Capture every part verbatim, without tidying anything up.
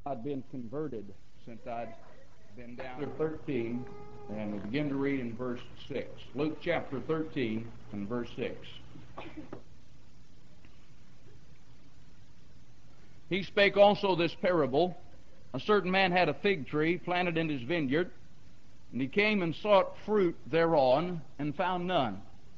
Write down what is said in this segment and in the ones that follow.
I'd been converted since I'd been down to thirteen, and we begin to read in verse six. Luke chapter thirteen and verse six. He spake also this parable. A certain man had a fig tree planted in his vineyard, and he came and sought fruit thereon, and found none.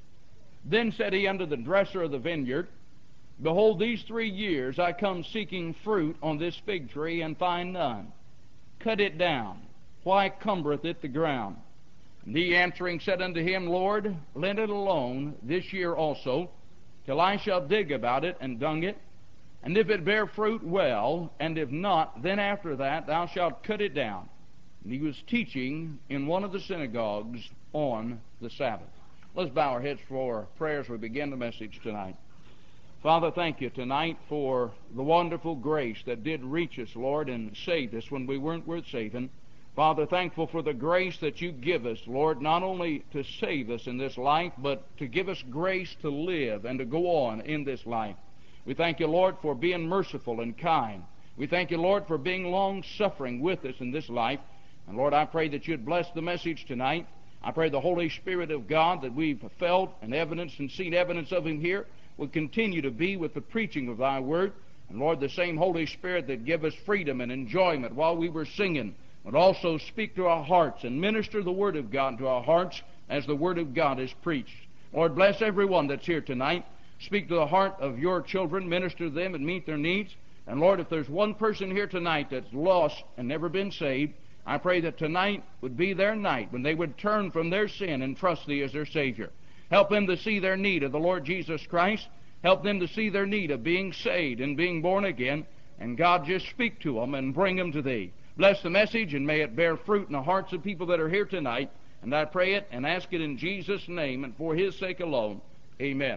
Then said he unto the dresser of the vineyard, Behold, these three years I come seeking fruit on this fig tree, and find none. Cut it down. Why cumbereth it the ground? And he answering said unto him, Lord, let it alone this year also, till I shall dig about it and dung it. And if it bear fruit, well, and if not, then after that thou shalt cut it down. And he was teaching in one of the synagogues on the Sabbath. Let's bow our heads for prayer as we begin the message tonight. Father, thank you tonight for the wonderful grace that did reach us, Lord, and saved us when we weren't worth saving. Father, thankful for the grace that you give us, Lord, not only to save us in this life, but to give us grace to live and to go on in this life. We thank you, Lord, for being merciful and kind. We thank you, Lord, for being long-suffering with us in this life. And, Lord, I pray that you'd bless the message tonight. I pray the Holy Spirit of God that we've felt and evidenced and seen evidence of him here will continue to be with the preaching of thy word. And, Lord, the same Holy Spirit that give us freedom and enjoyment while we were singing would also speak to our hearts and minister the word of God to our hearts as the word of God is preached. Lord, bless everyone that's here tonight. Speak to the heart of your children, minister to them and meet their needs. And Lord, if there's one person here tonight that's lost and never been saved, I pray that tonight would be their night when they would turn from their sin and trust thee as their Savior. Help them to see their need of the Lord Jesus Christ. Help them to see their need of being saved and being born again. And God, just speak to them and bring them to thee. Bless the message, and may it bear fruit in the hearts of people that are here tonight. And I pray it and ask it in Jesus' name and for his sake alone. Amen.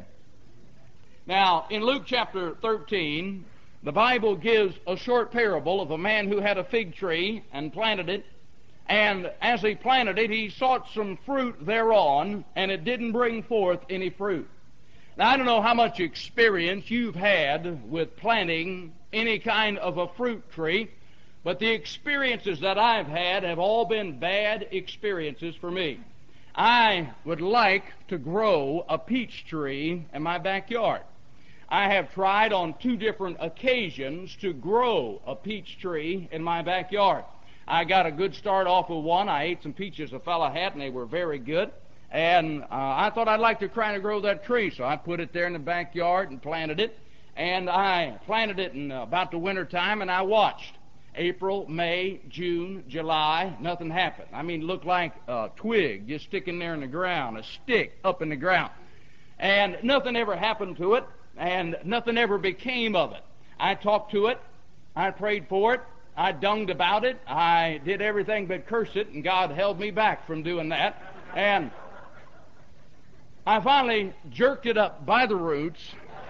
Now, in Luke chapter thirteen, the Bible gives a short parable of a man who had a fig tree and planted it. And as he planted it, he sought some fruit thereon, and it didn't bring forth any fruit. Now, I don't know how much experience you've had with planting any kind of a fruit tree, but the experiences that I've had have all been bad experiences for me. I would like to grow a peach tree in my backyard. I have tried on two different occasions to grow a peach tree in my backyard. I got a good start off with one. I ate some peaches a fella had, and they were very good. And uh, I thought I'd like to try to grow that tree, so I put it there in the backyard and planted it. And I planted it in uh, about the winter time, and I watched. April, May, June, July, nothing happened. I mean, it looked like a twig just sticking there in the ground, a stick up in the ground. And nothing ever happened to it, and nothing ever became of it. I talked to it. I prayed for it. I dunged about it. I did everything but curse it, and God held me back from doing that. And I finally jerked it up by the roots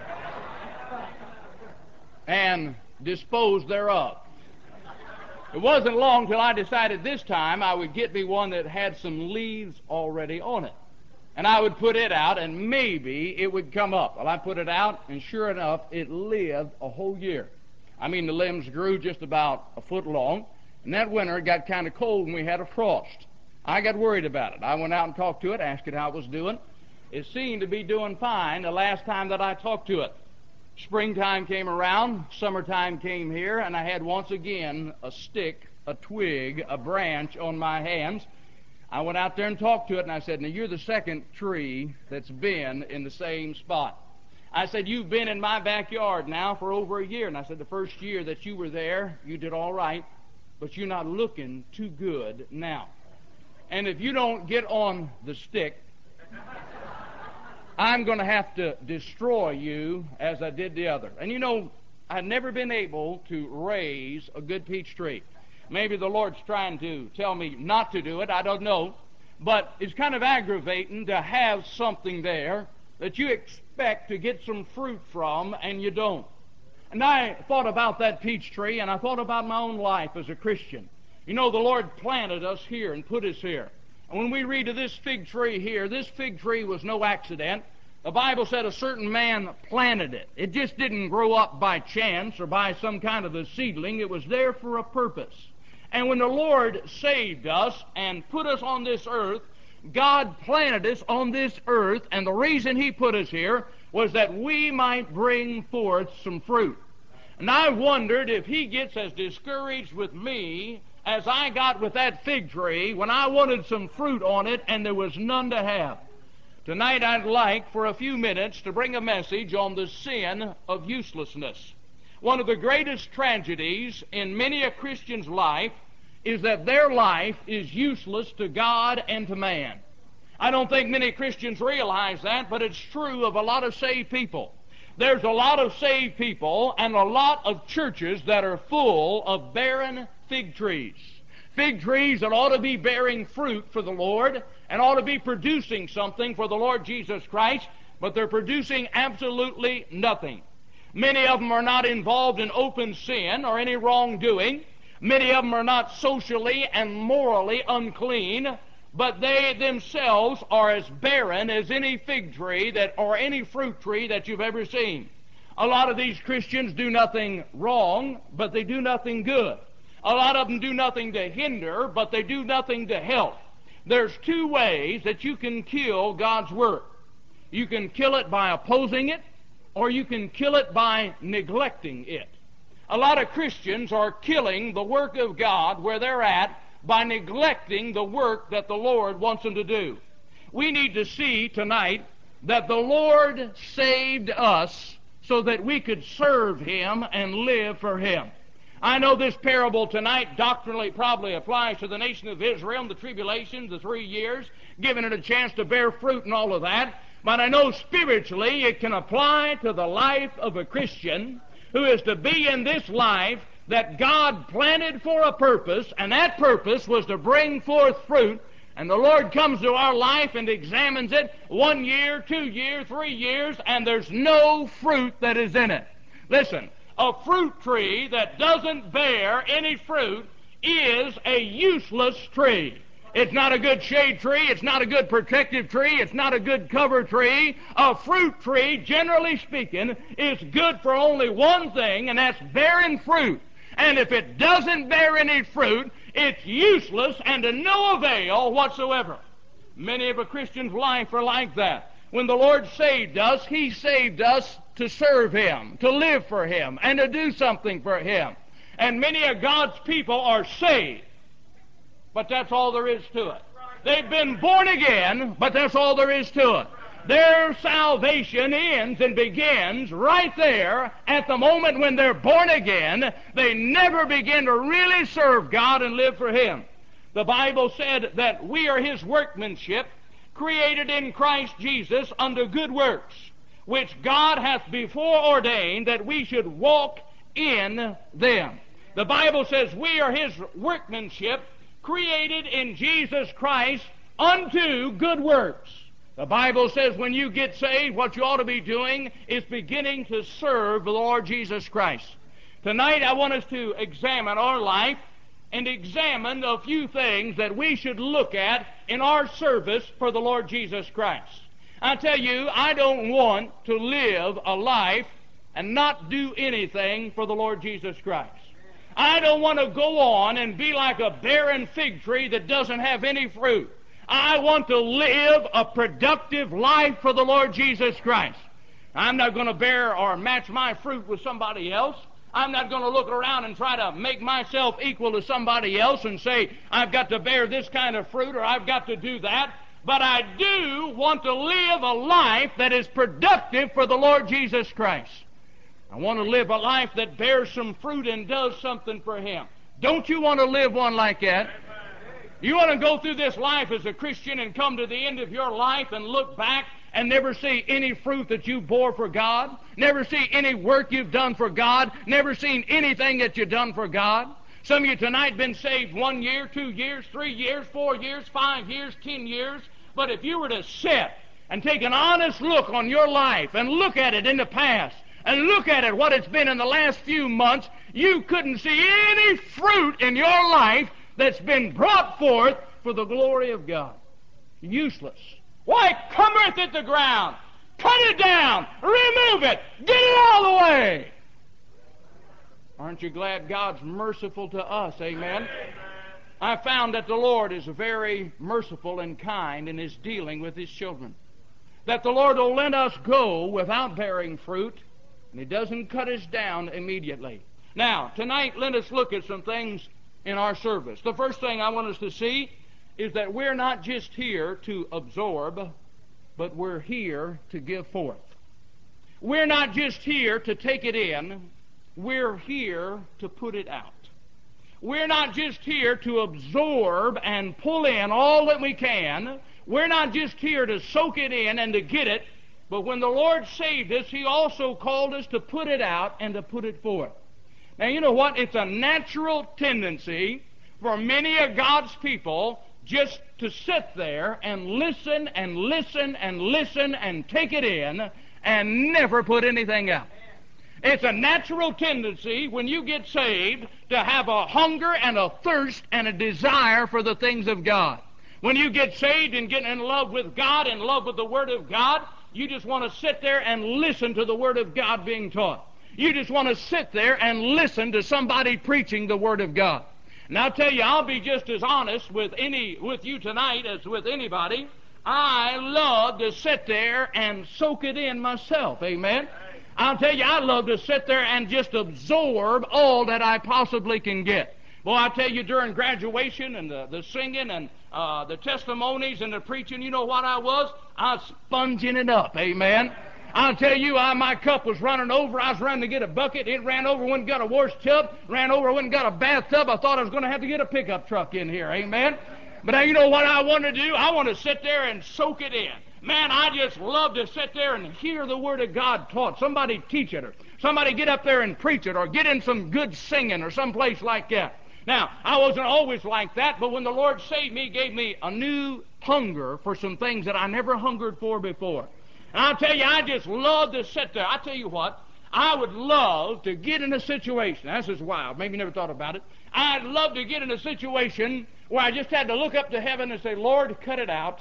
and disposed thereof. It wasn't long till I decided this time I would get me one that had some leaves already on it. And I would put it out, and maybe it would come up. Well, I put it out, and sure enough, it lived a whole year. I mean, the limbs grew just about a foot long, and that winter it got kind of cold, and we had a frost. I got worried about it. I went out and talked to it, asked it how it was doing. It seemed to be doing fine the last time that I talked to it. Springtime came around, summertime came here, and I had once again a stick, a twig, a branch on my hands. I went out there and talked to it, and I said, now, you're the second tree that's been in the same spot. I said, you've been in my backyard now for over a year. And I said, the first year that you were there, you did all right, but you're not looking too good now. And if you don't get on the stick, I'm going to have to destroy you as I did the other. And you know, I've never been able to raise a good peach tree. Maybe the Lord's trying to tell me not to do it. I don't know. But it's kind of aggravating to have something there that you expect to get some fruit from, and you don't. And I thought about that peach tree, and I thought about my own life as a Christian. You know, the Lord planted us here and put us here. And when we read of this fig tree here, this fig tree was no accident. The Bible said a certain man planted it. It just didn't grow up by chance or by some kind of a seedling. It was there for a purpose. And when the Lord saved us and put us on this earth, God planted us on this earth, and the reason He put us here was that we might bring forth some fruit. And I wondered if He gets as discouraged with me as I got with that fig tree when I wanted some fruit on it and there was none to have. Tonight I'd like for a few minutes to bring a message on the sin of uselessness. One of the greatest tragedies in many a Christian's life is that their life is useless to God and to man. I don't think many Christians realize that, but it's true of a lot of saved people. There's a lot of saved people and a lot of churches that are full of barren fig trees. Fig trees that ought to be bearing fruit for the Lord and ought to be producing something for the Lord Jesus Christ, but they're producing absolutely nothing. Many of them are not involved in open sin or any wrongdoing. Many of them are not socially and morally unclean, but they themselves are as barren as any fig tree that or any fruit tree that you've ever seen. A lot of these Christians do nothing wrong, but they do nothing good. A lot of them do nothing to hinder, but they do nothing to help. There's two ways that you can kill God's work. You can kill it by opposing it, or you can kill it by neglecting it. A lot of Christians are killing the work of God where they're at by neglecting the work that the Lord wants them to do. We need to see tonight that the Lord saved us so that we could serve Him and live for Him. I know this parable tonight doctrinally probably applies to the nation of Israel and the tribulation, the three years, giving it a chance to bear fruit and all of that. But I know spiritually it can apply to the life of a Christian who is to be in this life that God planted for a purpose, and that purpose was to bring forth fruit. And the Lord comes to our life and examines it one year, two years, three years, and there's no fruit that is in it. Listen, a fruit tree that doesn't bear any fruit is a useless tree. It's not a good shade tree. It's not a good protective tree. It's not a good cover tree. A fruit tree, generally speaking, is good for only one thing, and that's bearing fruit. And if it doesn't bear any fruit, it's useless and to no avail whatsoever. Many of a Christian's life are like that. When the Lord saved us, He saved us to serve Him, to live for Him, and to do something for Him. And many of God's people are saved, but that's all there is to it. They've been born again, but that's all there is to it. Their salvation ends and begins right there at the moment when they're born again. They never begin to really serve God and live for Him. The Bible said that we are His workmanship, created in Christ Jesus unto good works, which God hath before ordained that we should walk in them. The Bible says we are His workmanship, created in Jesus Christ unto good works. The Bible says when you get saved, what you ought to be doing is beginning to serve the Lord Jesus Christ. Tonight I want us to examine our life and examine a few things that we should look at in our service for the Lord Jesus Christ. I tell you, I don't want to live a life and not do anything for the Lord Jesus Christ. I don't want to go on and be like a barren fig tree that doesn't have any fruit. I want to live a productive life for the Lord Jesus Christ. I'm not going to bear or match my fruit with somebody else. I'm not going to look around and try to make myself equal to somebody else and say, I've got to bear this kind of fruit or I've got to do that. But I do want to live a life that is productive for the Lord Jesus Christ. I want to live a life that bears some fruit and does something for Him. Don't you want to live one like that? You want to go through this life as a Christian and come to the end of your life and look back and never see any fruit that you bore for God, never see any work you've done for God, never seen anything that you've done for God? Some of you tonight been saved one year, two years, three years, four years, five years, ten years. But if you were to sit and take an honest look on your life and look at it in the past and look at it what it's been in the last few months, you couldn't see any fruit in your life that's been brought forth for the glory of God. Useless. Why cometh it the ground? Cut it down. Remove it. Get it out of the way. Aren't you glad God's merciful to us? Amen. Amen. I found that the Lord is very merciful and kind in His dealing with His children. That the Lord will let us go without bearing fruit, and He doesn't cut us down immediately. Now, tonight, let us look at some things in our service. The first thing I want us to see is that we're not just here to absorb, but we're here to give forth. We're not just here to take it in, we're here to put it out. We're not just here to absorb and pull in all that we can. We're not just here to soak it in and to get it, but when the Lord saved us, He also called us to put it out and to put it forth. Now, you know what? It's a natural tendency for many of God's people just to sit there and listen and listen and listen and take it in and never put anything out. It's a natural tendency when you get saved to have a hunger and a thirst and a desire for the things of God. When you get saved and get in love with God, in love with the Word of God, you just want to sit there and listen to the Word of God being taught. You just want to sit there and listen to somebody preaching the Word of God. And I'll tell you, I'll be just as honest with any with you tonight as with anybody. I love to sit there and soak it in myself. Amen. I'll tell you, I love to sit there and just absorb all that I possibly can get. Well, I'll tell you, during graduation and the, the singing and uh, the testimonies and the preaching, you know what I was? I was sponging it up, amen? I'll tell you, I, my cup was running over. I was running to get a bucket. It ran over, went and got a wash tub, ran over, went and got a bathtub. I thought I was going to have to get a pickup truck in here, amen? But now, you know what I want to do? I want to sit there and soak it in. Man, I just love to sit there and hear the Word of God taught. Somebody teach it, or somebody get up there and preach it, or get in some good singing or someplace like that. Now, I wasn't always like that, but when the Lord saved me, He gave me a new hunger for some things that I never hungered for before. And I'll tell you, I just love to sit there. I tell you what, I would love to get in a situation. This is wild. Maybe you never thought about it. I'd love to get in a situation where I just had to look up to heaven and say, Lord, cut it out.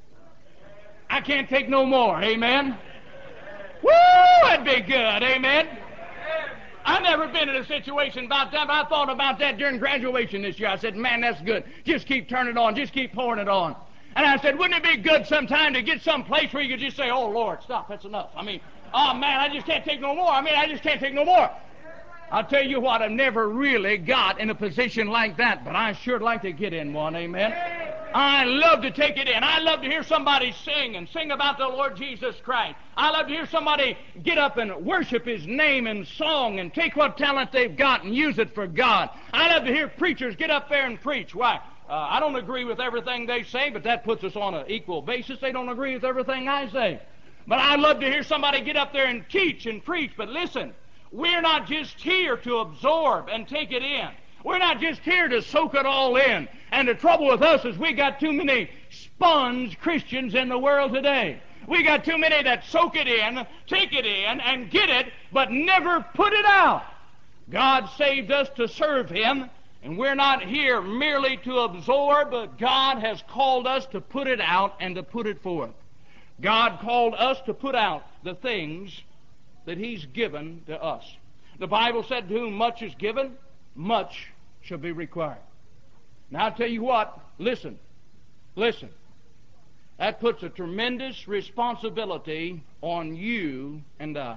I can't take no more. Amen. Woo! That'd be good. Amen. I've never been in a situation about that, but I thought about that during graduation this year. I said, man, that's good. Just keep turning it on. Just keep pouring it on. And I said, wouldn't it be good sometime to get some place where you could just say, oh, Lord, stop. That's enough. I mean, oh, man, I just can't take no more. I mean, I just can't take no more. I'll tell you what, I've never really got in a position like that, but I sure like to get in one. Amen. I love to take it in. I love to hear somebody sing and sing about the Lord Jesus Christ. I love to hear somebody get up and worship His name in song and take what talent they've got and use it for God. I love to hear preachers get up there and preach. Why? Uh, I don't agree with everything they say, but that puts us on an equal basis. They don't agree with everything I say. But I love to hear somebody get up there and teach and preach. But listen, we're not just here to absorb and take it in. We're not just here to soak it all in. And the trouble with us is we got too many sponge Christians in the world today. We got too many that soak it in, take it in, and get it, but never put it out. God saved us to serve Him, and we're not here merely to absorb, but God has called us to put it out and to put it forth. God called us to put out the things that He's given to us. The Bible said, to whom much is given, much shall be required. Now, I'll tell you what, listen, listen. That puts a tremendous responsibility on you and I.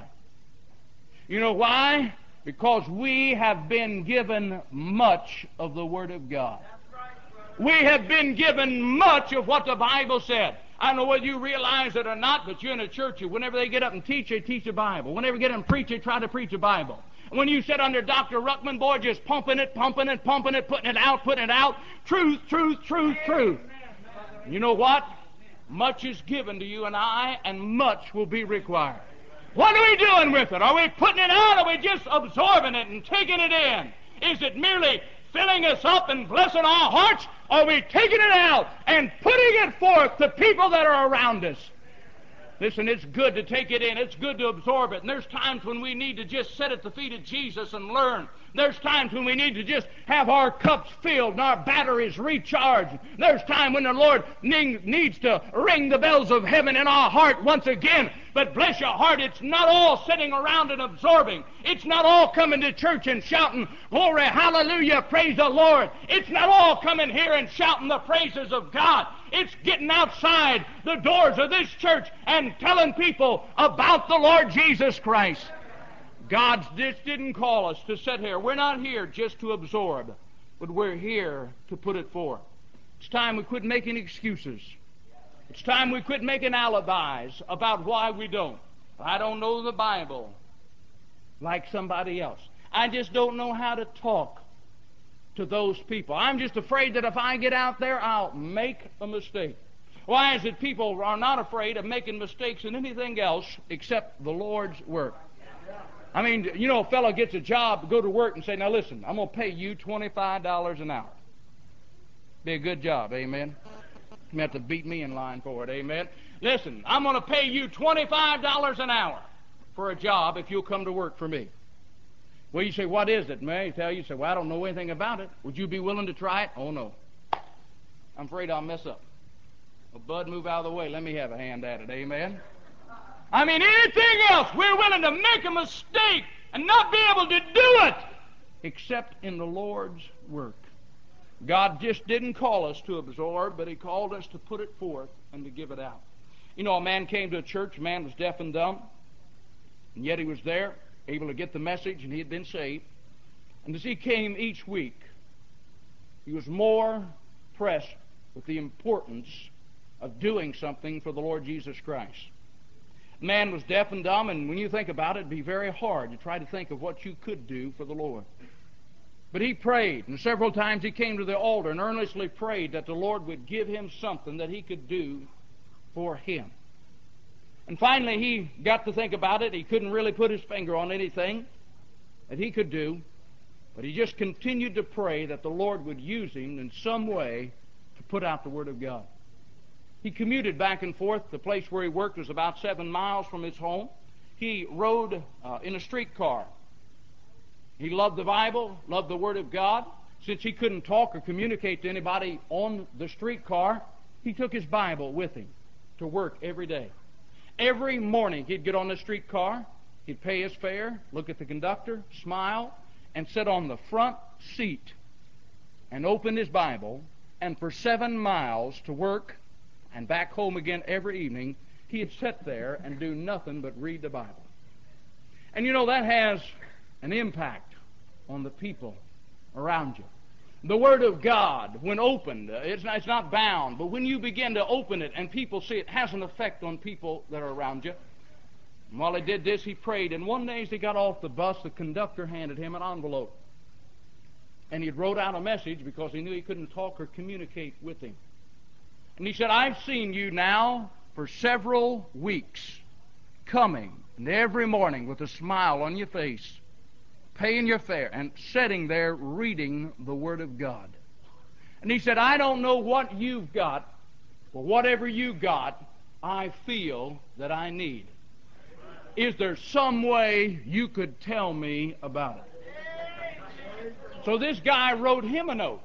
You know why? Because we have been given much of the Word of God. We have been given much of what the Bible said. I don't know whether you realize it or not, but you're in a church, whenever they get up and teach, they teach the Bible. Whenever they get up and preach, they try to preach the Bible. When you sit under Doctor Ruckman, boy, just pumping it, pumping it, pumping it, putting it out, putting it out. Truth, truth, truth, truth. You know what? Much is given to you and I, and much will be required. What are we doing with it? Are we putting it out, or are we just absorbing it and taking it in? Is it merely filling us up and blessing our hearts, or are we taking it out and putting it forth to people that are around us? Listen, it's good to take it in. It's good to absorb it. And there's times when we need to just sit at the feet of Jesus and learn. There's times when we need to just have our cups filled and our batteries recharged. There's time when the Lord needs to ring the bells of heaven in our heart once again. But bless your heart, it's not all sitting around and absorbing. It's not all coming to church and shouting, glory, hallelujah, praise the Lord. It's not all coming here and shouting the praises of God. It's getting outside the doors of this church and telling people about the Lord Jesus Christ. God just didn't call us to sit here. We're not here just to absorb, but we're here to put it forth. It's time we quit making excuses. It's time we quit making alibis about why we don't. I don't know the Bible like somebody else. I just don't know how to talk to those people. I'm just afraid that if I get out there, I'll make a mistake. Why is it people are not afraid of making mistakes in anything else except the Lord's work? I mean, you know, a fellow gets a job, go to work and say, now listen, I'm going to pay you twenty-five dollars an hour. Be a good job, amen? You have to beat me in line for it, amen? Listen, I'm going to pay you twenty-five dollars an hour for a job if you'll come to work for me. Well, you say, what is it? May I tell you? You say, well, I don't know anything about it. Would you be willing to try it? Oh, no. I'm afraid I'll mess up. Well, Bud, move out of the way. Let me have a hand at it, amen? I mean, anything else, we're willing to make a mistake and not be able to do it except in the Lord's work. God just didn't call us to absorb, but He called us to put it forth and to give it out. You know, a man came to a church, a man was deaf and dumb, and yet he was there, able to get the message, and he had been saved. And as he came each week, he was more pressed with the importance of doing something for the Lord Jesus Christ. The man was deaf and dumb, and when you think about it, it'd be very hard to try to think of what you could do for the Lord. But he prayed, and several times he came to the altar and earnestly prayed that the Lord would give him something that he could do for him. And finally he got to think about it. He couldn't really put his finger on anything that he could do, but he just continued to pray that the Lord would use him in some way to put out the Word of God. He commuted back and forth. The place where he worked was about seven miles from his home. He rode uh, in a streetcar. He loved the Bible, loved the Word of God. Since he couldn't talk or communicate to anybody on the streetcar, he took his Bible with him to work every day. Every morning he'd get on the streetcar, he'd pay his fare, look at the conductor, smile, and sit on the front seat and open his Bible, and for seven miles to work and back home again every evening, he'd sit there and do nothing but read the Bible. And you know, that has an impact on the people around you. The Word of God, when opened, it's not, it's not bound, but when you begin to open it and people see it, it has an effect on people that are around you. And while he did this, he prayed, and one day as he got off the bus, the conductor handed him an envelope. And he wrote out a message because he knew he couldn't talk or communicate with him. And he said, I've seen you now for several weeks coming, and every morning with a smile on your face, paying your fare, and sitting there reading the Word of God. And he said, I don't know what you've got, but whatever you got, I feel that I need. Is there some way you could tell me about it? So this guy wrote him a note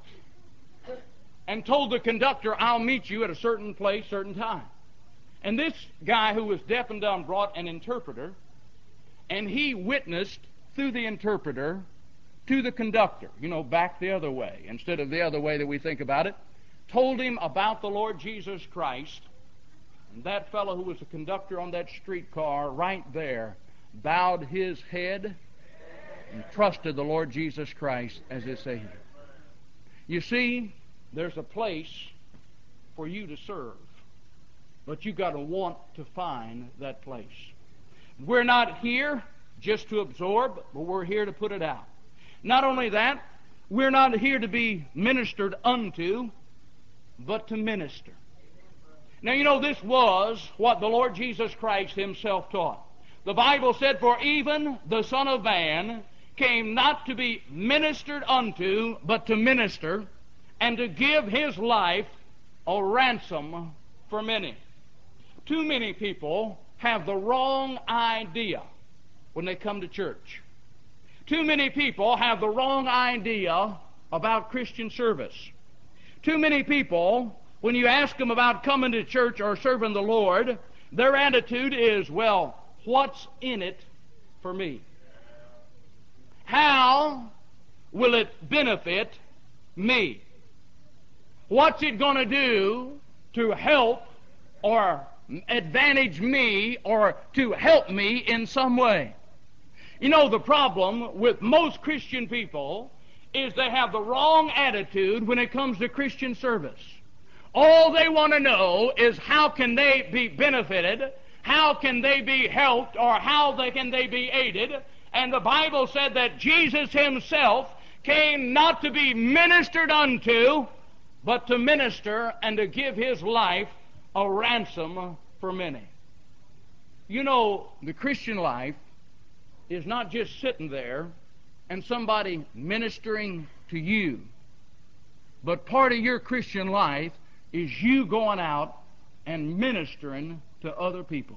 and told the conductor, I'll meet you at a certain place, certain time. And this guy who was deaf and dumb brought an interpreter, and he witnessed through the interpreter to the conductor, you know, back the other way, instead of the other way that we think about it, told him about the Lord Jesus Christ. And that fellow who was the conductor on that streetcar right there bowed his head and trusted the Lord Jesus Christ as his Savior. You see, there's a place for you to serve, but you've got to want to find that place. We're not here just to absorb, but we're here to put it out. Not only that, we're not here to be ministered unto, but to minister. Now, you know, this was what the Lord Jesus Christ himself taught. The Bible said, for even the Son of Man came not to be ministered unto, but to minister, and to give his life a ransom for many. Too many people have the wrong idea when they come to church. Too many people have the wrong idea about Christian service. Too many people, when you ask them about coming to church or serving the Lord, their attitude is, well, what's in it for me? How will it benefit me? What's it going to do to help or advantage me or to help me in some way? You know, the problem with most Christian people is they have the wrong attitude when it comes to Christian service. All they want to know is how can they be benefited, how can they be helped, or how they can they be aided. And the Bible said that Jesus himself came not to be ministered unto, but to minister and to give his life a ransom for many. You know, the Christian life is not just sitting there and somebody ministering to you, but part of your Christian life is you going out and ministering to other people.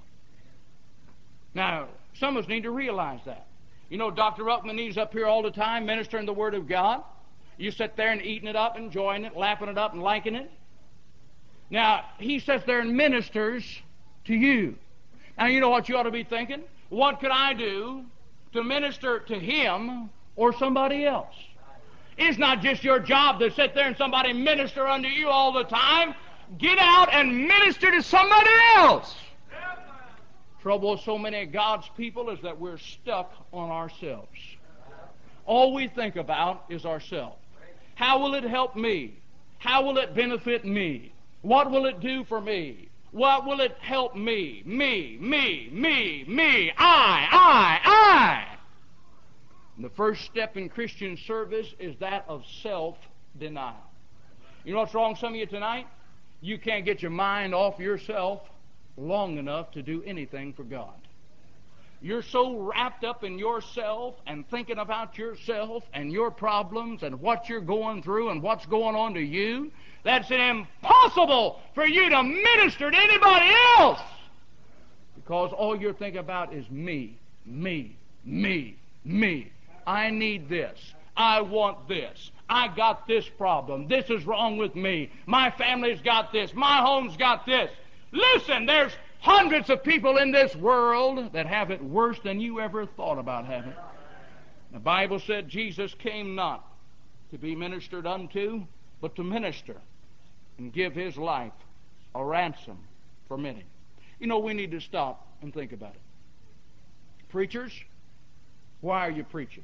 Now, some of us need to realize that. You know, Doctor Ruckman, he's up here all the time ministering the Word of God. You sit there and eating it up, enjoying it, laughing it up, and liking it. Now, he sits there and ministers to you. Now, you know what you ought to be thinking? What could I do to minister to him or somebody else? It's not just your job to sit there and somebody minister unto you all the time. Get out and minister to somebody else. Trouble with so many of God's people is that we're stuck on ourselves. All we think about is ourselves. How will it help me? How will it benefit me? What will it do for me? What will it help me? Me, me, me, me, I, I, I. And the first step in Christian service is that of self-denial. You know what's wrong with some of you tonight? You can't get your mind off yourself long enough to do anything for God. You're so wrapped up in yourself and thinking about yourself and your problems and what you're going through and what's going on to you, that's impossible for you to minister to anybody else, because all you're thinking about is me, me, me, me. I need this. I want this. I got this problem. This is wrong with me. My family's got this. My home's got this. Listen, there's hundreds of people in this world that have it worse than you ever thought about having. The Bible said Jesus came not to be ministered unto, but to minister and give his life a ransom for many. You know, we need to stop and think about it. Preachers, why are you preaching?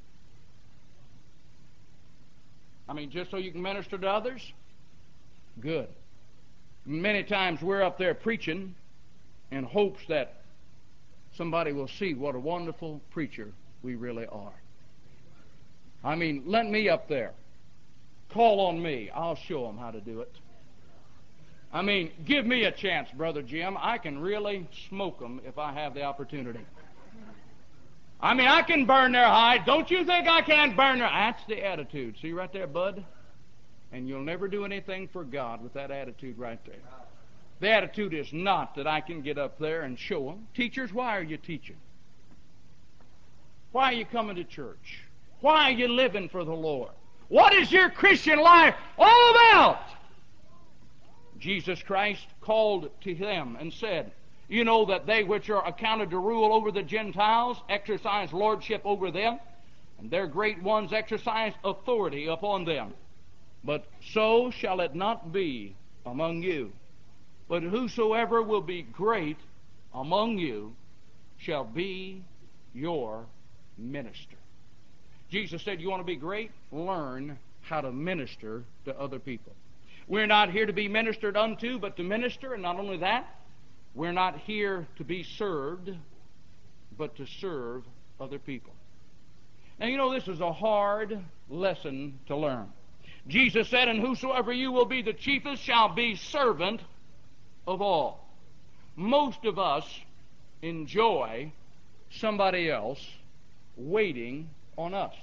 I mean, just so you can minister to others? Good. Many times we're up there preaching in hopes that somebody will see what a wonderful preacher we really are. I mean, let me up there. Call on me. I'll show them how to do it. I mean, give me a chance, Brother Jim. I can really smoke them if I have the opportunity. I mean, I can burn their hide. Don't you think I can burn their... That's the attitude. See right there, bud? And you'll never do anything for God with that attitude right there. The attitude is not that I can get up there and show them. Teachers, why are you teaching? Why are you coming to church? Why are you living for the Lord? What is your Christian life all about? Jesus Christ called to them and said, you know that they which are accounted to rule over the Gentiles exercise lordship over them, and their great ones exercise authority upon them. But so shall it not be among you. But whosoever will be great among you shall be your minister. Jesus said, you want to be great? Learn how to minister to other people. We're not here to be ministered unto, but to minister. And not only that, we're not here to be served, but to serve other people. Now, you know, this is a hard lesson to learn. Jesus said, and whosoever you will be the chiefest shall be servant of all. Most of us enjoy somebody else waiting on us.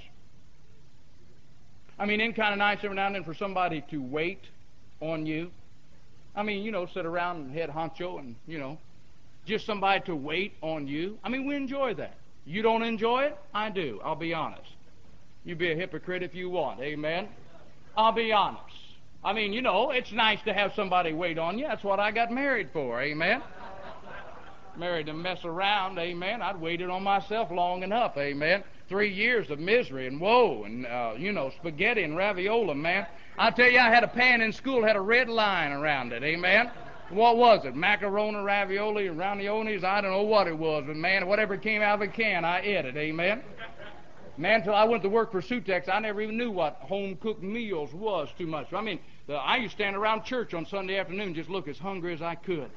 I mean, isn't it kind of nice every now and then for somebody to wait on you? I mean, you know, sit around and head honcho and, you know, just somebody to wait on you. I mean, we enjoy that. You don't enjoy it? I do. I'll be honest. You be a hypocrite if you want. Amen? I'll be honest. I mean, you know, it's nice to have somebody wait on you. That's what I got married for. Amen? Married to mess around. Amen? I'd waited on myself long enough. Amen? Three years of misery and woe and, uh, you know, spaghetti and ravioli, man. I tell you, I had a pan in school, had a red line around it. Amen? What was it? Macaroni, ravioli, raviolis? I don't know what it was, but man, whatever came out of a can, I ate it. Amen? Man, until I went to work for Sutex, I never even knew what home-cooked meals was too much. I mean, the, I used to stand around church on Sunday afternoon and just look as hungry as I could.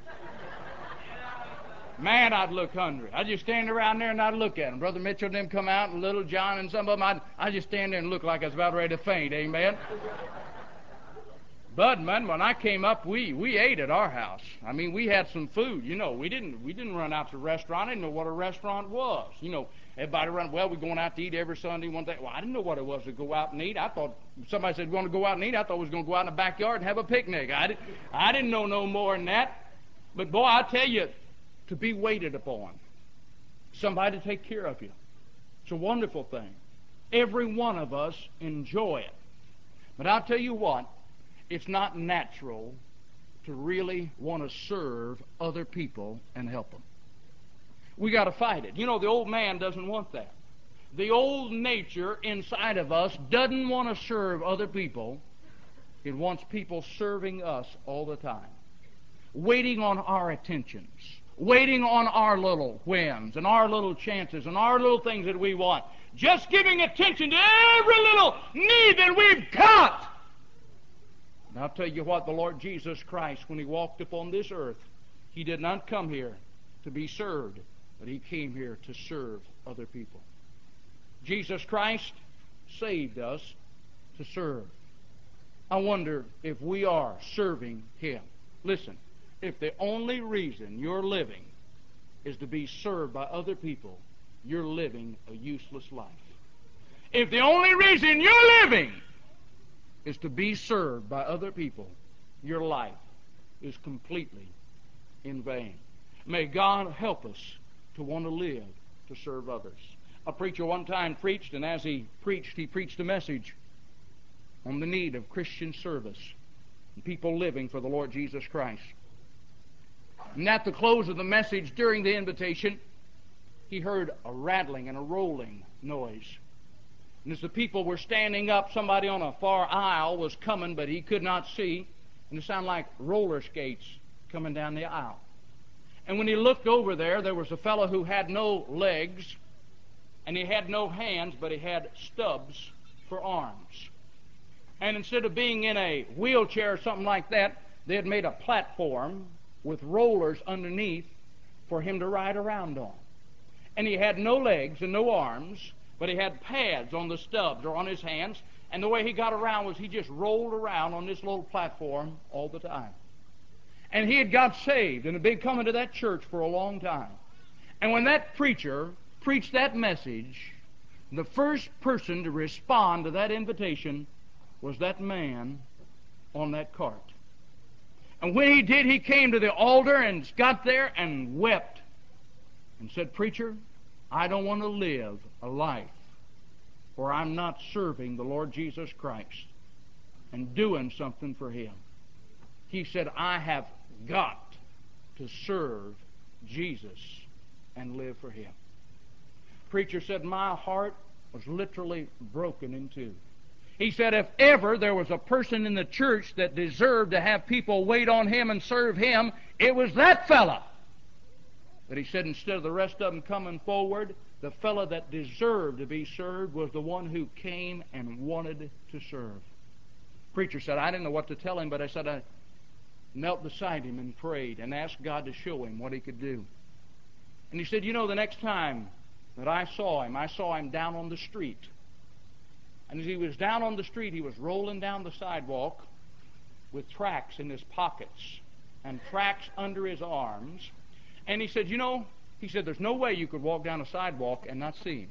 Man, I'd look hungry. I'd just stand around there and I'd look at them. Brother Mitchell and them come out, and Little John and some of them, I'd, I'd just stand there and look like I was about ready to faint. Amen? But, man, when I came up, we, we ate at our house. I mean, we had some food. You know, we didn't we didn't run out to a restaurant. I didn't know what a restaurant was. You know, everybody run, well, we're going out to eat every Sunday, one day. Well, I didn't know what it was to go out and eat. I thought, somebody said, we want to go out and eat. I thought we was going to go out in the backyard and have a picnic. I, did, I didn't know no more than that. But, boy, I tell you, to be waited upon, somebody to take care of you, it's a wonderful thing. Every one of us enjoy it. But I'll tell you what, it's not natural to really want to serve other people and help them. We got to fight it. You know, the old man doesn't want that. The old nature inside of us doesn't want to serve other people. It wants people serving us all the time, waiting on our attentions, waiting on our little whims and our little chances and our little things that we want, just giving attention to every little need that we've got. And I'll tell you what, the Lord Jesus Christ, when He walked upon this earth, He did not come here to be served, but He came here to serve other people. Jesus Christ saved us to serve. I wonder if we are serving Him. Listen, if the only reason you're living is to be served by other people, you're living a useless life. If the only reason you're living is to be served by other people, your life is completely in vain. May God help us to want to live to serve others. A preacher one time preached, and as he preached, he preached a message on the need of Christian service and people living for the Lord Jesus Christ. And at the close of the message, during the invitation, he heard a rattling and a rolling noise. And as the people were standing up, somebody on a far aisle was coming, but he could not see, and it sounded like roller skates coming down the aisle. And when he looked over there, there was a fellow who had no legs, and he had no hands, but he had stubs for arms. And instead of being in a wheelchair or something like that, they had made a platform with rollers underneath for him to ride around on. And he had no legs and no arms, but he had pads on the stubs or on his hands, and the way he got around was he just rolled around on this little platform all the time. And he had got saved and had been coming to that church for a long time. And when that preacher preached that message, the first person to respond to that invitation was that man on that cart. And when he did, he came to the altar and got there and wept and said, "Preacher, I don't want to live a life where I'm not serving the Lord Jesus Christ and doing something for Him." He said, "I have got to serve Jesus and live for Him." Preacher said, "My heart was literally broken in two." He said, if ever there was a person in the church that deserved to have people wait on him and serve him, it was that fella. But he said, instead of the rest of them coming forward, the fellow that deserved to be served was the one who came and wanted to serve. Preacher said, I didn't know what to tell him, but I said I knelt beside him and prayed and asked God to show him what he could do. And he said, you know, the next time that I saw him, I saw him down on the street. And as he was down on the street, he was rolling down the sidewalk with tracts in his pockets and tracts under his arms. And he said, you know, he said, there's no way you could walk down a sidewalk and not see him.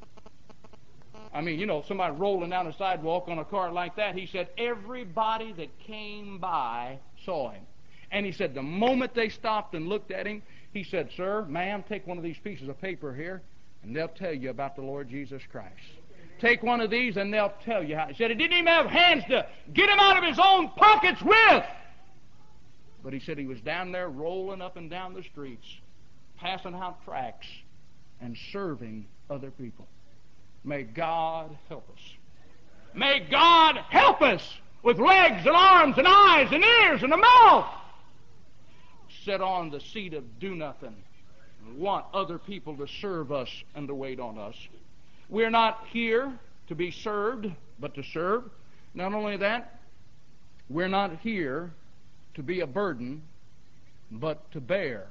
I mean, you know, somebody rolling down a sidewalk on a cart like that, he said, everybody that came by saw him. And he said the moment they stopped and looked at him, he said, "Sir, ma'am, take one of these pieces of paper here, and they'll tell you about the Lord Jesus Christ. Take one of these, and they'll tell you how." He said he didn't even have hands to get him out of his own pockets with. But he said he was down there rolling up and down the streets, passing out tracts, and serving other people. May God help us. May God help us with legs and arms and eyes and ears and a mouth. Sit on the seat of do-nothing and want other people to serve us and to wait on us. We're not here to be served, but to serve. Not only that, we're not here to be a burden, but to bear.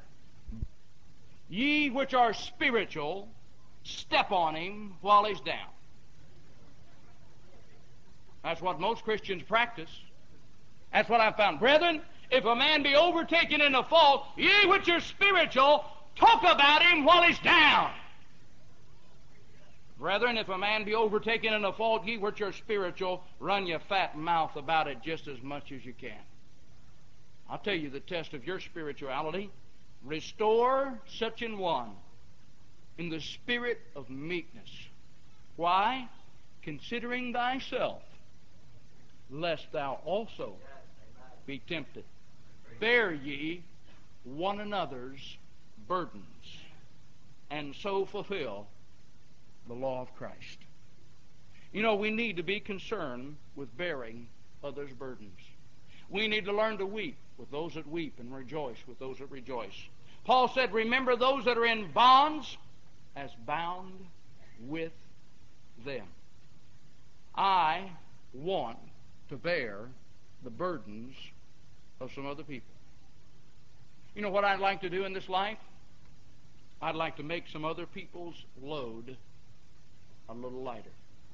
Ye which are spiritual, step on him while he's down. That's what most Christians practice. That's what I found. Brethren, if a man be overtaken in a fault, ye which are spiritual, talk about him while he's down. Brethren, if a man be overtaken in a fault, ye which are spiritual, run your fat mouth about it just as much as you can. I'll tell you the test of your spirituality. Restore such an one in the spirit of meekness. Why? Considering thyself, lest thou also be tempted. Bear ye one another's burdens, and so fulfill the law of Christ. You know, we need to be concerned with bearing others' burdens. We need to learn to weep with those that weep and rejoice with those that rejoice. Paul said, remember those that are in bonds as bound with them. I want to bear the burdens of some other people. You know what I'd like to do in this life? I'd like to make some other people's load a little lighter.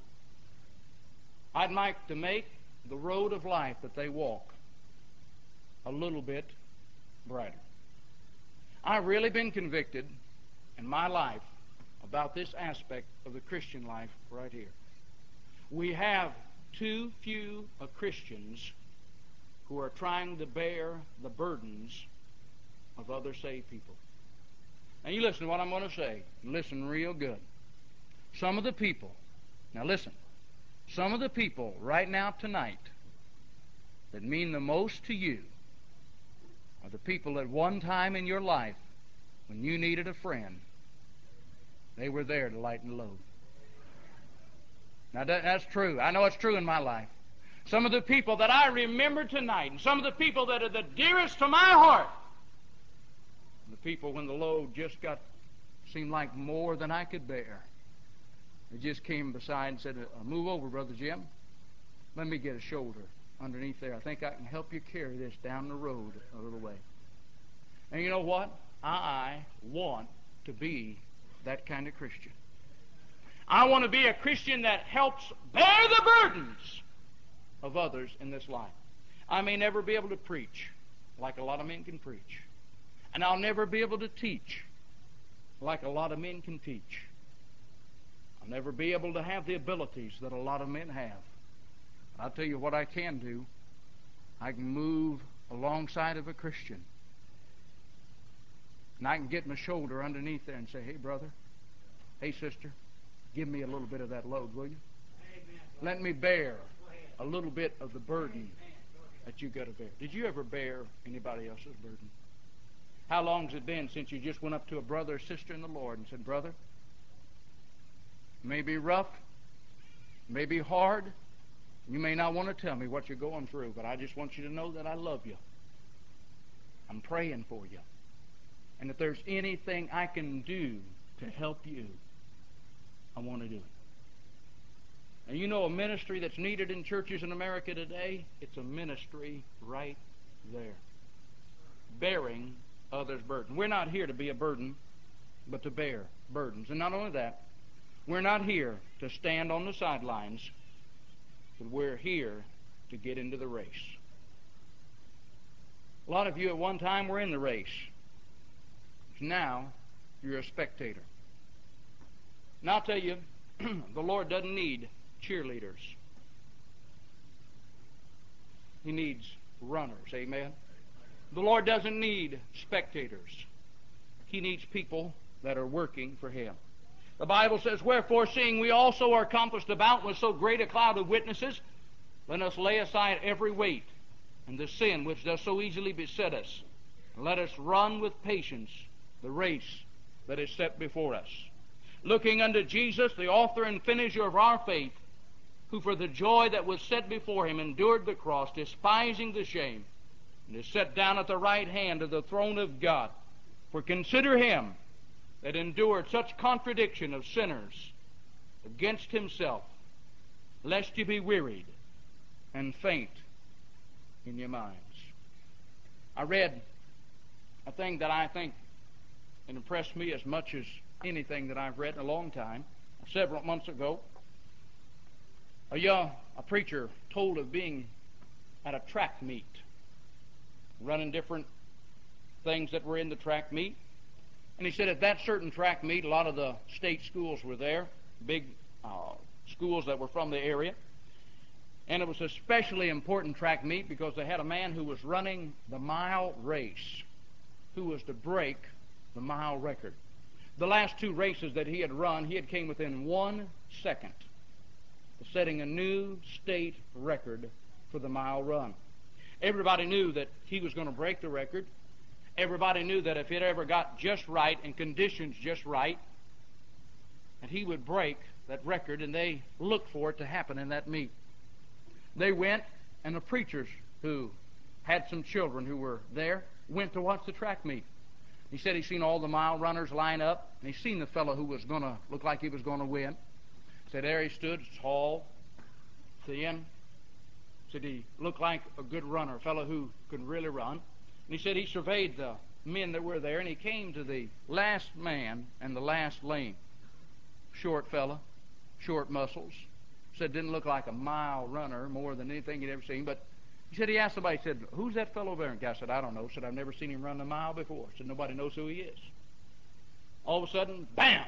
I'd like to make the road of life that they walk a little bit brighter. I've really been convicted in my life about this aspect of the Christian life right here. We have too few of Christians who are trying to bear the burdens of other saved people. Now you listen to what I'm going to say. Listen real good. Some of the people, now listen, some of the people right now tonight that mean the most to you are the people at one time in your life when you needed a friend, they were there to lighten the load. Now that, that's true. I know it's true in my life. Some of the people that I remember tonight, and some of the people that are the dearest to my heart, the people when the load just got, seemed like more than I could bear, they just came beside and said, uh, move over, Brother Jim. Let me get a shoulder underneath there. I think I can help you carry this down the road a little way. And you know what? I want to be that kind of Christian. I want to be a Christian that helps bear the burdens of others in this life. I may never be able to preach like a lot of men can preach. And I'll never be able to teach like a lot of men can teach. I'll never be able to have the abilities that a lot of men have. But I'll tell you what I can do. I can move alongside of a Christian. And I can get my shoulder underneath there and say, hey, brother, hey, sister, give me a little bit of that load, will you? Amen. Let me bear a little bit of the burden that you got to bear. Did you ever bear anybody else's burden? How long has it been since you just went up to a brother or sister in the Lord and said, brother, it may be rough, it may be hard, you may not want to tell me what you're going through, but I just want you to know that I love you. I'm praying for you. And if there's anything I can do to help you, I want to do it. And you know a ministry that's needed in churches in America today? It's a ministry right there. Bearing others' burden. We're not here to be a burden, but to bear burdens. And not only that, we're not here to stand on the sidelines, but we're here to get into the race. A lot of you at one time were in the race. Now, you're a spectator. And I'll tell you, the Lord doesn't need cheerleaders. He needs runners. Amen? The Lord doesn't need spectators. He needs people that are working for Him. The Bible says, "Wherefore, seeing we also are compassed about with so great a cloud of witnesses, let us lay aside every weight and the sin which does so easily beset us, and let us run with patience the race that is set before us. Looking unto Jesus, the author and finisher of our faith, who for the joy that was set before Him endured the cross, despising the shame, and is set down at the right hand of the throne of God. For consider Him that endured such contradiction of sinners against Himself, lest you be wearied and faint in your minds." I read a thing that I think impressed me as much as anything that I've read in a long time. Several months ago, a young a preacher told of being at a track meet, running different things that were in the track meet. And he said at that certain track meet, a lot of the state schools were there, big uh, schools that were from the area. And it was a especially important track meet because they had a man who was running the mile race, who was to break the mile record. The last two races that he had run, he had came within one second of setting a new state record for the mile run. Everybody knew that he was going to break the record. Everybody knew that if it ever got just right and conditions just right, that he would break that record, and they looked for it to happen in that meet. They went, and the preachers who had some children who were there went to watch the track meet. He said he seen all the mile runners line up, and he seen the fellow who was going to look like he was going to win. He said there he stood, tall, thin. Said he looked like a good runner, a fellow who could really run. And he said he surveyed the men that were there, and he came to the last man and the last lane. Short fellow, short muscles. Said didn't look like a mile runner more than anything he'd ever seen. But he said he asked somebody, he said, "Who's that fellow over there?" And the guy said, "I don't know." Said, "I've never seen him run a mile before." Said, "Nobody knows who he is." All of a sudden, bam!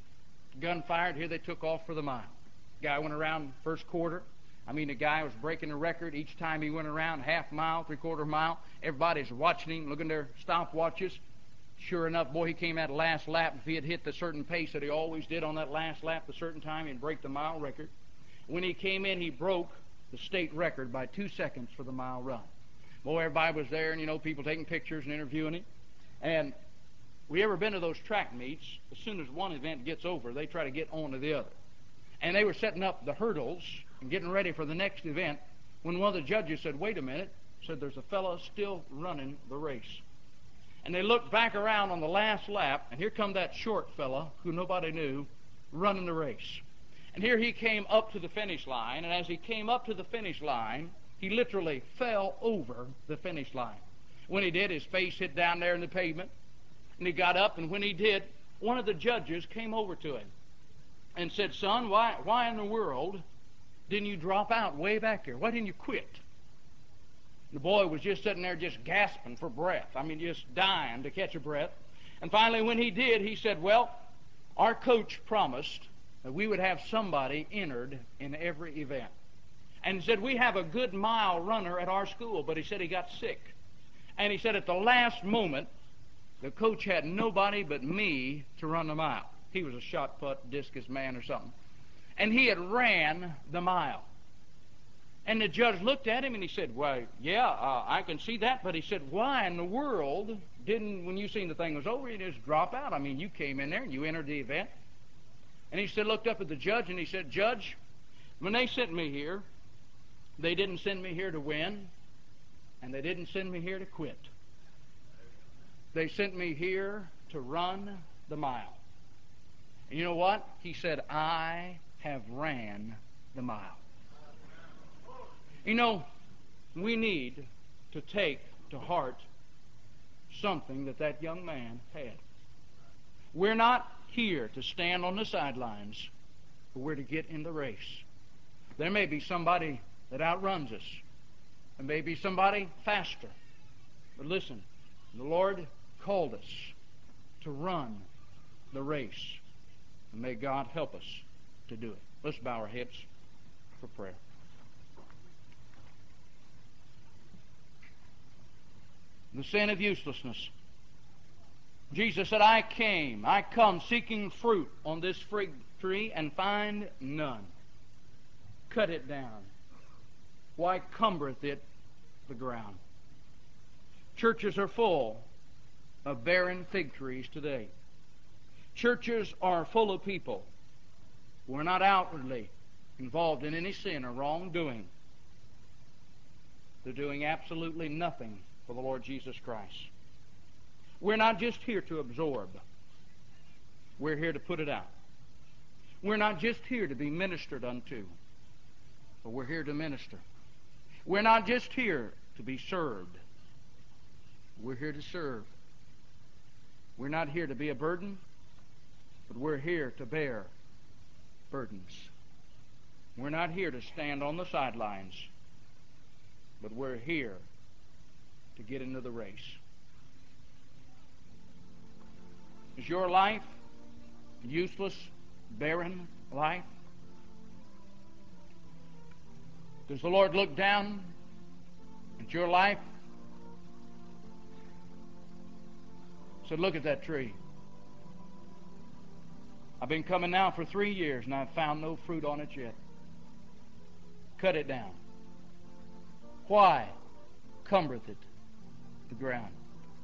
Gun fired. Here they took off for the mile. Guy went around first quarter. I mean, the guy was breaking the record each time he went around, half mile, three-quarter mile. Everybody's watching him, looking at their stopwatches. Sure enough, boy, he came that last lap. If he had hit the certain pace that he always did on that last lap, a certain time, he'd break the mile record. When he came in, he broke the state record by two seconds for the mile run. Boy, everybody was there, and, you know, people taking pictures and interviewing him. And we ever been to those track meets, as soon as one event gets over, they try to get on to the other. And they were setting up the hurdles and getting ready for the next event when one of the judges said, "Wait a minute," said, "there's a fellow still running the race." And they looked back around on the last lap, and here come that short fella who nobody knew running the race. And here he came up to the finish line, and as he came up to the finish line, he literally fell over the finish line. When he did, his face hit down there in the pavement, and he got up, and when he did, one of the judges came over to him and said, "Son, why, why in the world didn't you drop out way back there? Why didn't you quit?" The boy was just sitting there just gasping for breath. I mean, just dying to catch a breath. And finally, when he did, he said, "Well, our coach promised that we would have somebody entered in every event. And he said, we have a good mile runner at our school, but he said he got sick. And he said at the last moment, the coach had nobody but me to run the mile." He was a shot put, discus man or something. And he had ran the mile. And the judge looked at him and he said, "Well, yeah, uh, I can see that." But he said, "Why in the world didn't, when you seen the thing was over, you just drop out? I mean, you came in there and you entered the event." And he said, looked up at the judge and he said, "Judge, when they sent me here, they didn't send me here to win, and they didn't send me here to quit. They sent me here to run the mile. And you know what?" He said, "I have ran the mile." You know, we need to take to heart something that that young man had. We're not here to stand on the sidelines, but we're to get in the race. There may be somebody that outruns us. There may be somebody faster. But listen, the Lord called us to run the race. And may God help us to do it. Let's bow our heads for prayer. the sin of uselessness. Jesus said, I came, I come seeking fruit on this fig tree and find none. Cut it down. Why cumbereth it the ground? Churches are full of barren fig trees today. Churches are full of people who are not outwardly involved in any sin or wrongdoing. They're doing absolutely nothing for the Lord Jesus Christ. We're not just here to absorb. We're here to put it out. We're not just here to be ministered unto, but we're here to minister. We're not just here to be served. We're here to serve. We're not here to be a burden, but we're here to bear burdens. We're not here to stand on the sidelines, but we're here to get into the race. Is your life a useless, barren life? Does the Lord look down at your life? Said, look at that tree. I've been coming now for three years and I've found no fruit on it yet. Cut it down. Why cumbereth it the ground?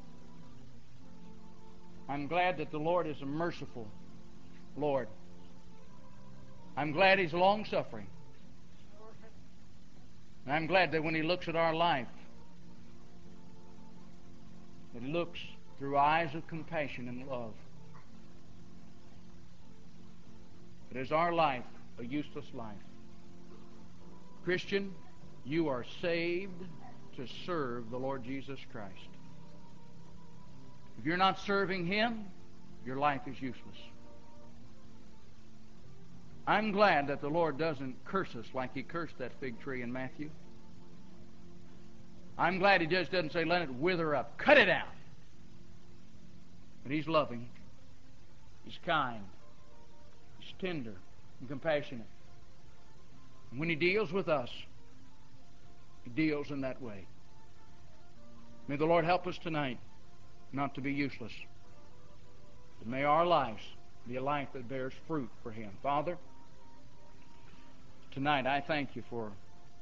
I'm glad that the Lord is a merciful Lord. I'm glad He's long-suffering. And I'm glad that when He looks at our life, that He looks through eyes of compassion and love. But is our life a useless life? Christian, you are saved to serve the Lord Jesus Christ. If you're not serving Him, your life is useless. I'm glad that the Lord doesn't curse us like He cursed that fig tree in Matthew. I'm glad He just doesn't say, let it wither up. Cut it out. But He's loving. He's kind. He's tender and compassionate. And when He deals with us, He deals in that way. May the Lord help us tonight not to be useless. But may our lives be a life that bears fruit for Him. Father, tonight I thank You for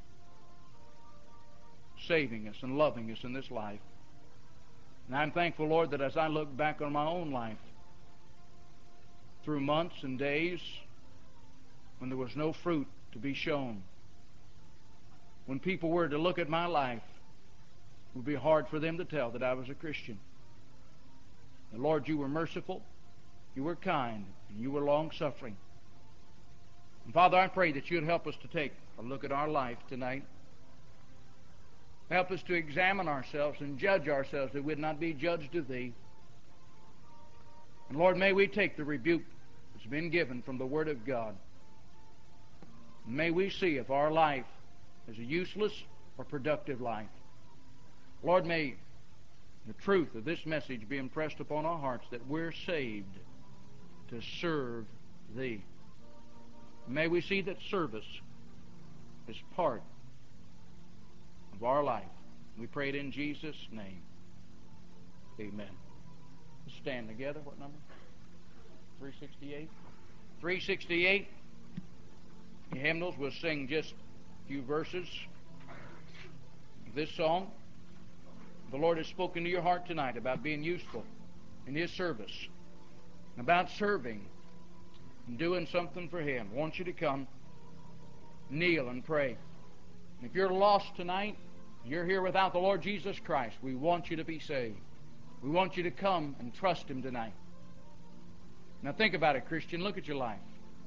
saving us and loving us in this life. And I'm thankful, Lord, that as I look back on my own life, through months and days when there was no fruit to be shown, when people were to look at my life, it would be hard for them to tell that I was a Christian. And Lord, You were merciful, You were kind, and You were long-suffering. And Father, I pray that You'd help us to take a look at our life tonight. Help us to examine ourselves and judge ourselves that we'd not be judged of Thee. And Lord, may we take the rebuke that's been given from the Word of God. And may we see if our life is a useless or productive life. Lord, may the truth of this message be impressed upon our hearts that we're saved to serve Thee. May we see that service is part of our life. We pray it in Jesus' name. Amen. Let's stand together. What number? three sixty-eight? three sixty-eight. The hymnals will sing just a few verses of this song. The Lord has spoken to your heart tonight about being useful in His service, about serving and doing something for Him. I want you to come, kneel and pray. If you're lost tonight, you're here without the Lord Jesus Christ, we want you to be saved. We want you to come and trust Him tonight. Now think about it, Christian. Look at your life.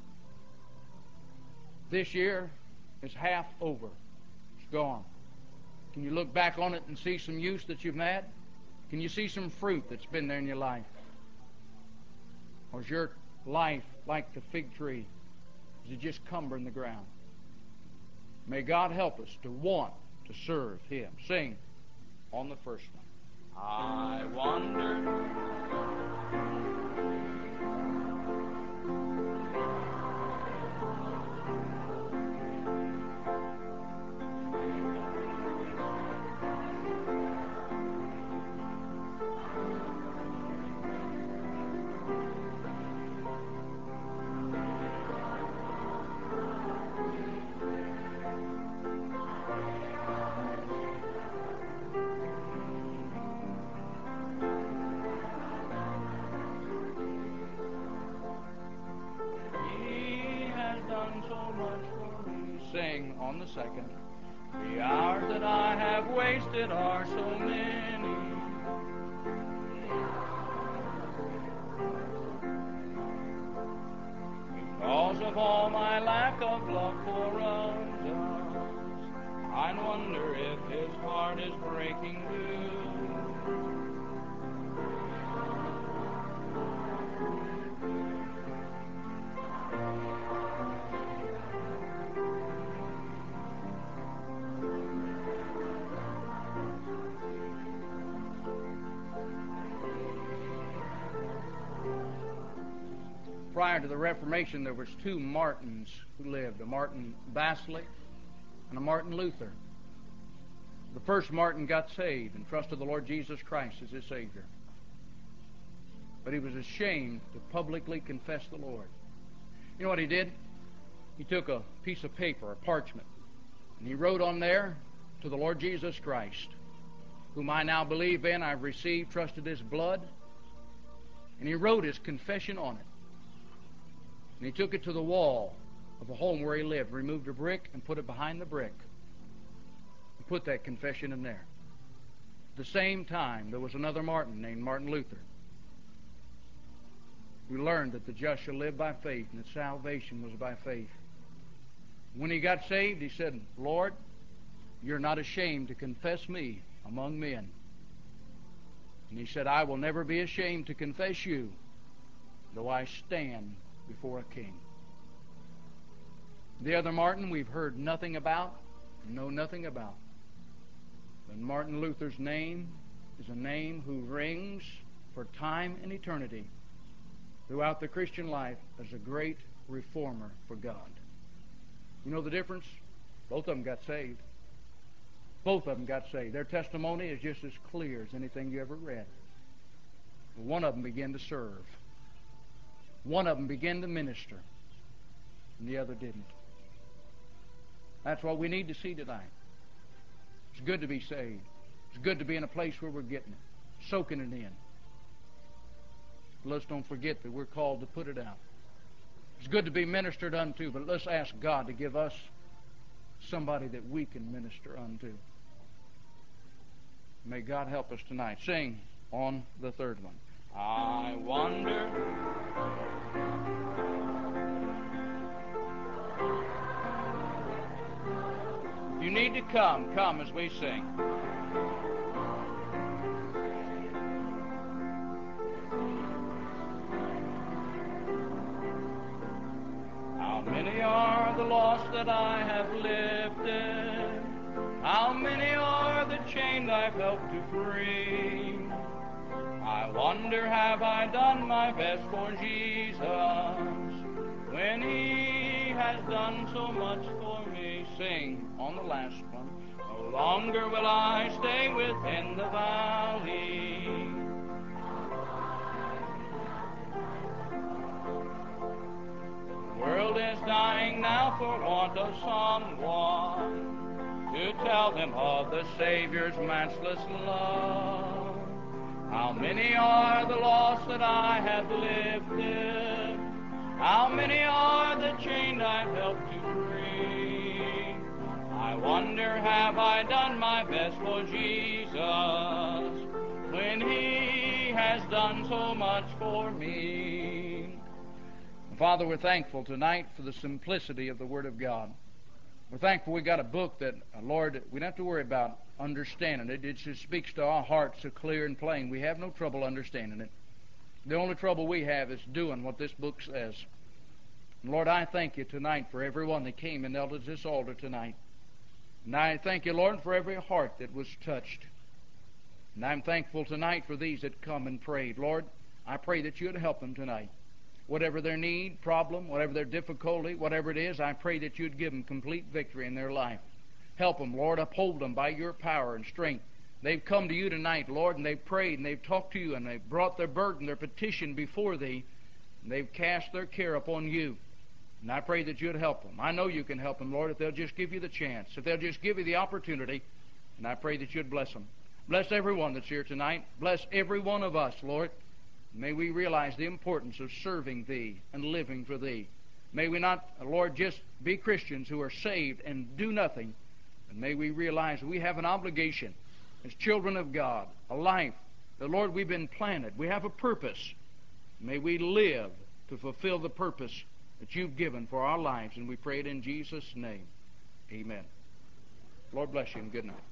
This year is half over. It's gone. Can you look back on it and see some use that you've had? Can you see some fruit that's been there in your life? Or is your life like the fig tree? Is it just cumbering the ground? May God help us to want to serve Him. Sing on the first one. I wonder. second. The hours that I have wasted are so many. Because of all my lack of love for others, I wonder if his heart is breaking too. Prior to the Reformation, there was two Martins who lived, a Martin Bassley and a Martin Luther. The first Martin got saved and trusted the Lord Jesus Christ as his Savior. But he was ashamed to publicly confess the Lord. You know what he did? He took a piece of paper, a parchment, and he wrote on there, "To the Lord Jesus Christ, whom I now believe in, I've received, trusted his blood." And he wrote his confession on it. And he took it to the wall of the home where he lived, removed a brick and put it behind the brick, and put that confession in there. At the same time, there was another Martin named Martin Luther, who learned that the just shall live by faith and that salvation was by faith. When he got saved, he said, "Lord, you're not ashamed to confess me among men." And he said, "I will never be ashamed to confess you, though I stand before a king." The other Martin we've heard nothing about, know nothing about. But Martin Luther's name is a name who rings for time and eternity throughout the Christian life as a great reformer for God. You know the difference? Both of them got saved. Both of them got saved. Their testimony is just as clear as anything you ever read. But one of them began to serve. One of them began to minister, and the other didn't. That's what we need to see tonight. It's good to be saved. It's good to be in a place where we're getting it, soaking it in. But let's don't forget that we're called to put it out. It's good to be ministered unto, but let's ask God to give us somebody that we can minister unto. May God help us tonight. Sing on the third one. I wonder. You need to come. Come as we sing. How many are the lost that I have lifted? How many are the chained I've helped to free? I wonder, have I done my best for Jesus when he has done so much for me? Sing on the last one. No longer will I stay within the valley. The world is dying now for want of someone to tell them of the Savior's matchless love. How many are the lost that I have lifted? How many are the chained I've helped to free? I wonder, have I done my best for Jesus when he has done so much for me? Father, we're thankful tonight for the simplicity of the Word of God. We're thankful we got a book that, uh, Lord, we don't have to worry about understanding it. It just speaks to our hearts so clear and plain. We have no trouble understanding it. The only trouble we have is doing what this book says. And Lord, I thank you tonight for everyone that came and knelt at this altar tonight. And I thank you, Lord, for every heart that was touched. And I'm thankful tonight for these that come and prayed. Lord, I pray that you'd help them tonight. Whatever their need, problem, whatever their difficulty, whatever it is, I pray that you'd give them complete victory in their life. Help them, Lord. Uphold them by your power and strength. They've come to you tonight, Lord, and they've prayed, and they've talked to you, and they've brought their burden, their petition before thee, and they've cast their care upon you. And I pray that you'd help them. I know you can help them, Lord, if they'll just give you the chance, if they'll just give you the opportunity, and I pray that you'd bless them. Bless everyone that's here tonight. Bless every one of us, Lord. May we realize the importance of serving thee and living for thee. May we not, Lord, just be Christians who are saved and do nothing, but may we realize we have an obligation as children of God, a life that, Lord, we've been planted. We have a purpose. May we live to fulfill the purpose that you've given for our lives, and we pray it in Jesus' name. Amen. Lord bless you and good night.